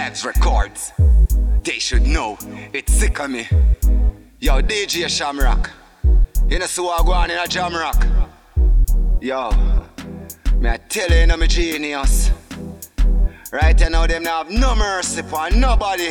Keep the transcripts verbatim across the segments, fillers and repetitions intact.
Evs Records. They should know, it's sick of me. Yo, D J Shamrock. You know see what I go on in a Jamrock? Yo, me I tell you, you know me genius. Right now them now have no mercy for nobody.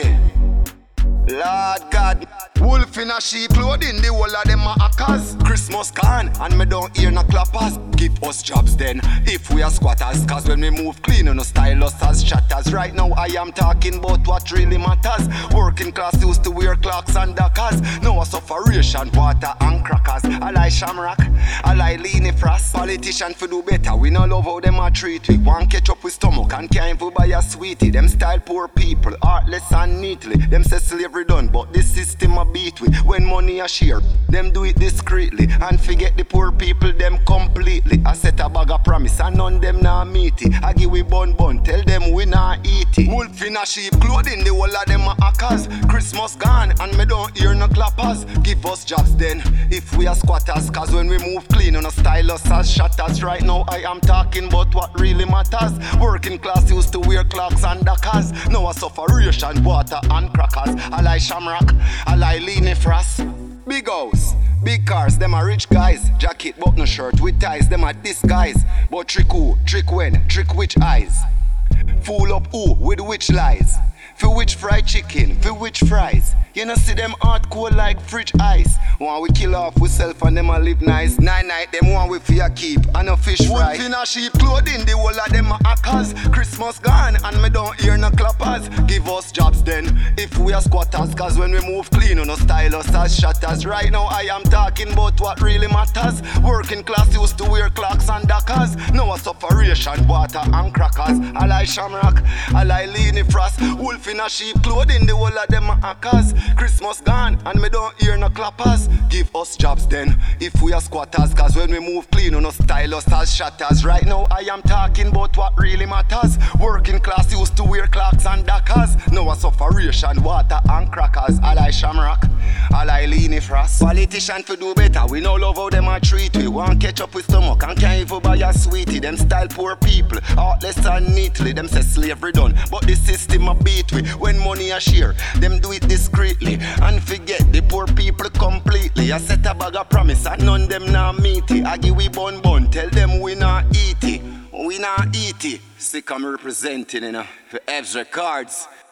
Lord God, wolf in a sheep clothing, the whole of them are hackers. Christmas gone, and me don't hear no clappers. Give us jobs then, if we are squatters. Cause when we move clean, no stylus as chatters. Right now I am talking about what really matters. Working class used to wear clocks and dockers. Now I suffer ration, water and crackers. I like Shamrock, I like Leany Frost. Politician for do better, we no love how them a treat we. Want catch up with stomach and can't even buy a sweetie. Them style poor people, heartless and neatly. Them say slavery done, but this system a beat with. When money a share, them do it discreetly and forget the poor people them completely. I set a bag of promise and none them nah meet it. I give we bun bun, tell them we nah eat it. Wolf in a sheep clothing, the whole of them a hackers. Christmas gone and me don't hear no clappers. Give us jobs then, if we are squatters. Cause when we move clean, no stylus as shatters. Right now I am talking about what really matters. Working class used to wear clocks and dockers. Now I suffer ration, water and crackers. I like Shamrock, I like Leany Frost. Big house, big cars, them are rich guys. Jacket but no shirt with ties, them are disguise. But trick who, trick when, trick which eyes. Fool up who, with which lies. For which fried chicken, for which fries. You know see them hardcore like fridge ice. One we kill off we self and them a live nice. Nine night them one we fear keep and a fish fry. Wolf in a sheep clothing, the whole of them a hackers. Christmas gone and me don't hear no clappers. Give us jobs then, if we are squatters. Cause when we move clean, no stylus as shatters. Right now I am talking about what really matters. Working class used to wear clocks and dockers. Now I suffer ration, water and crackers. I like Shamrock, I like Leany Frost. Wolf in a sheep clothing, the whole of them a hackers. Christmas gone and me don't hear no clappers. Give us jobs then, if we are squatters. Cause when we move clean, no stylus as shatters. Right now I am talking about what really matters. Working class used to wear clocks and dockers. Now I suffer ration, water and crackers. I like Shamrock, I like Leany Frost. Politician for do better, we no love how them a treat we. Want catch up with stomach and can't even buy a sweetie. Them style poor people, heartless and neatly. Them say slavery done, but the system a beat we. When money a share, them do it discreetly and forget the poor people completely. I set a bag of promise and none them nah meet it. I give we bun bun, tell them we nah eat it. We nah eat it. Sick I'm representing, you know, for Evs Records.